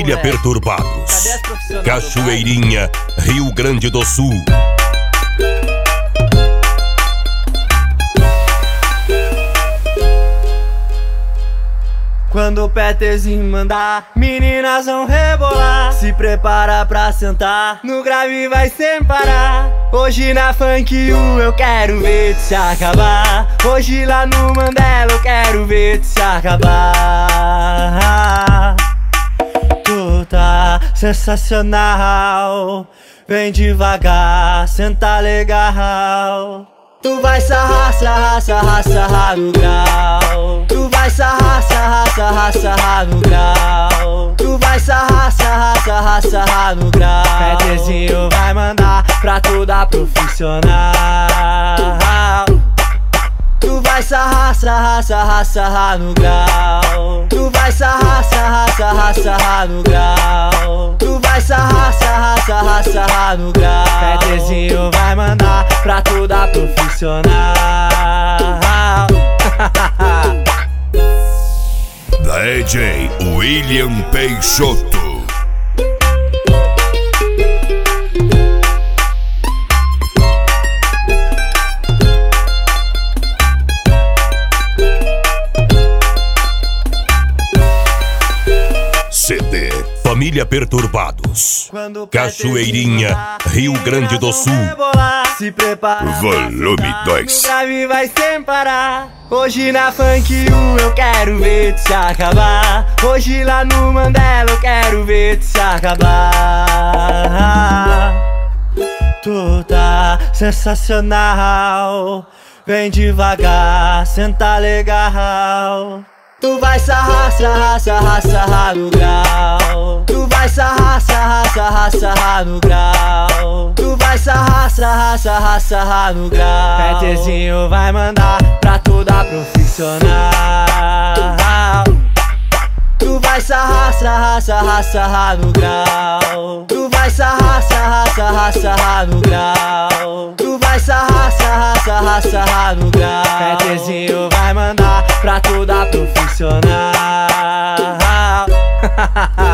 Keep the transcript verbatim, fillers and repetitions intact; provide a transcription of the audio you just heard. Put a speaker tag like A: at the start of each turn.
A: Família Perturbados, Cachoeirinha, Rio Grande do Sul.
B: Quando o Peterzinho mandar, meninas vão rebolar. Se prepara pra sentar, no grave vai sem parar. Hoje na Funk U eu quero ver tu se acabar. Hoje lá no Mandela eu quero ver tu se acabar. Tu tá sensacional, vem devagar, senta legal. Tu vai sarrar, sarrar, sarrar, sarrar no grau. Tu vai sarrar, sarrar, sarrar, sarrar no grau. Tu vai sarrar, sarrar, sarrar, sarrar no grau. Peterzinho vai mandar pra toda profissional. Tu vai sarrar, sarrar, sarrar, sarrar no grau. Tu vai sarrar, sarrar, sarrar, sarrar no grau. Tu vai sarrar, sarrar, sarrar, sarrar no grau. Peterzinho vai mandar pra toda profissional.
A: D J William Peixoto. C D Família Perturbados, Cachoeirinha, Rio Grande do Sul.
B: Se prepara,
A: Volume dois.
B: O grave vai sem parar. Hoje na Funk U eu quero ver tu se acabar. Hoje lá no Mandela eu quero ver tu se acabar. Tu tá sensacional, vem devagar, senta legal. Tu vai sarrar, sarrar, sarrar, sarrar no grau. Tu vai sarrar, sarrar, sarrar, sarrar no grau. Tu vai sarrar, sarrar, sarrar, sarrar no grau. Peterzinho vai mandar pra toda profissional. Tu vai sarrar, sarrar, sarrar, sarrar no grau. Tu vai sarrar, sarrar, sarrar, sarrar no grau. Tu vai sarrar, sarrar, sarrar, sarrar no grau. Peterzinho vai mandar pra toda profissional.